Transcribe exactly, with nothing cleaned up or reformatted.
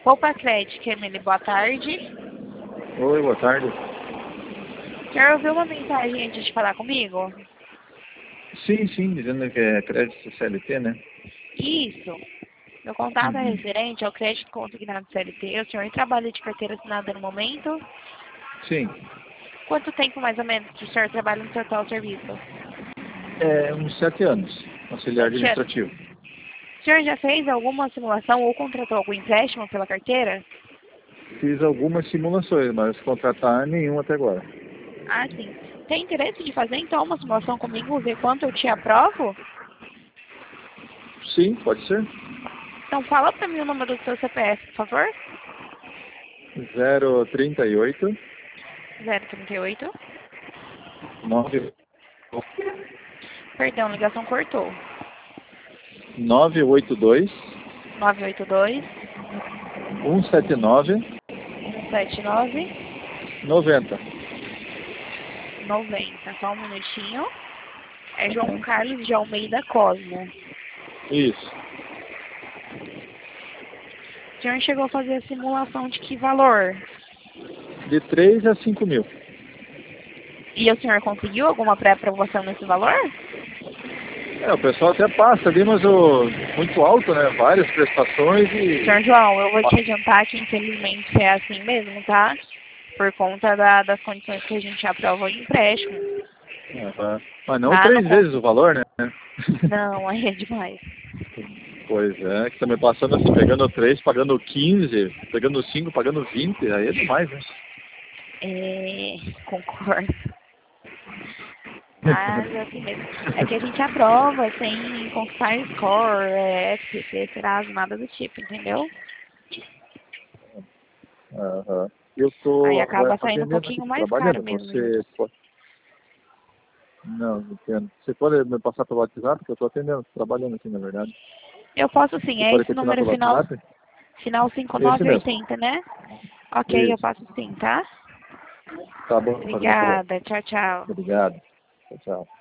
Poupa Crédito, Emily, boa tarde. Oi, boa tarde. O senhor ouviu uma mensagem antes de falar comigo? Sim, sim, dizendo que é crédito C L T, né? Isso. Meu contato é Uhum. referente ao crédito consignado C L T. O senhor trabalha de carteira assinada no momento? Sim. Quanto tempo mais ou menos que o senhor trabalha no seu atual serviço? É uns sete anos, auxiliar Sete anos. administrativo. O senhor já fez alguma simulação ou contratou algum empréstimo pela carteira? Fiz algumas simulações, mas contratar nenhum até agora. Ah, sim. Tem interesse de fazer então uma simulação comigo, ver quanto eu te aprovo? Sim, pode ser. Então fala pra mim o número do seu C P F, por favor. zero trinta e oito, zero trinta e oito. nove Perdão, a ligação cortou. nove oito dois, nove oito dois, um sete nove, um sete nove, noventa. noventa. Só um minutinho. É João Uhum. Carlos de Almeida Cosmo. Isso. O senhor chegou a fazer a simulação de que valor? De três a cinco mil. E o senhor conseguiu alguma pré-aprovação nesse valor? É, o pessoal até passa ali, mas o muito alto, né? Várias prestações e... Senhor João, eu vou te adiantar que infelizmente é assim mesmo, tá? Por conta da, das condições que a gente aprova o empréstimo. Uhum. Mas não Tá? Não, três con- vezes o valor, né? não, aí é demais. Pois é, que também passando assim, pegando três, pagando quinze, pegando cinco, pagando vinte, aí é demais, né? É, concordo. Mas assim mesmo. É que a gente aprova sem conquistar score, é, F P C, Serasa, nada do tipo, entendeu? Aham. Eu Aí tô agora acaba saindo um atendendo aqui, pouquinho tô mais caro trabalhando. mesmo, Você juntos. pode... Não, não entendo. Você pode me passar pelo WhatsApp, que eu tô atendendo, tô trabalhando aqui, na verdade. Eu posso sim, Você é pode esse continuar número pelo final, WhatsApp? final cinco Esse nove mesmo. oitenta, né? Ok, eu Isso. passo sim, tá? Tá bom, fazendo favor. Obrigada, tchau, tchau. Obrigado. Tchau, tchau.